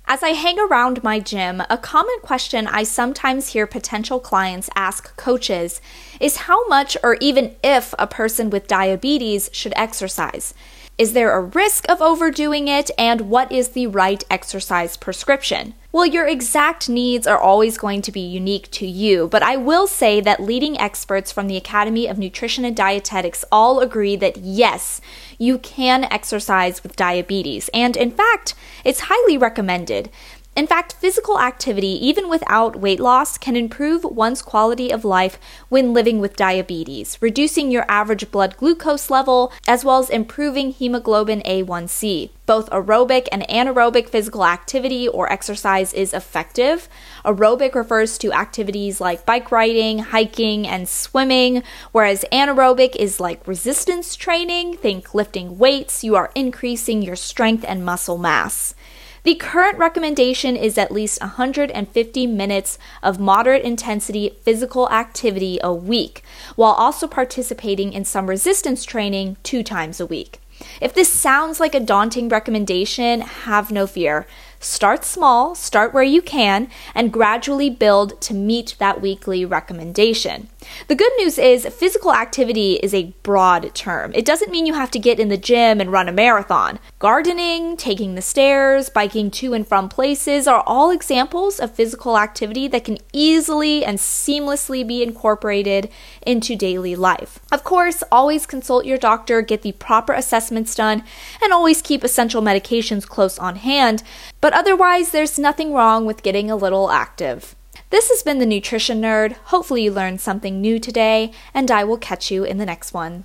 As I hang around my gym, a common question I sometimes hear potential clients ask coaches is how much or even if a person with diabetes should exercise. Is there a risk of overdoing it, and what is the right exercise prescription? Well, your exact needs are always going to be unique to you, but I will say that leading experts from the Academy of Nutrition and Dietetics all agree that yes, you can exercise with diabetes, and in fact, it's highly recommended. In fact, physical activity, even without weight loss, can improve one's quality of life when living with diabetes, reducing your average blood glucose level, as well as improving hemoglobin A1C. Both aerobic and anaerobic physical activity or exercise is effective. Aerobic refers to activities like bike riding, hiking, and swimming, whereas anaerobic is like resistance training. Think lifting weights. You are increasing your strength and muscle mass. The current recommendation is at least 150 minutes of moderate intensity physical activity a week, while also participating in some resistance training 2 times a week. If this sounds like a daunting recommendation, have no fear. Start small, start where you can, and gradually build to meet that weekly recommendation. The good news is physical activity is a broad term. It doesn't mean you have to get in the gym and run a marathon. Gardening, taking the stairs, biking to and from places are all examples of physical activity that can easily and seamlessly be incorporated into daily life. Of course, always consult your doctor, get the proper assessments done, and always keep essential medications close on hand. But otherwise, there's nothing wrong with getting a little active. This has been the Nutrition Nerd. Hopefully you learned something new today, and I will catch you in the next one.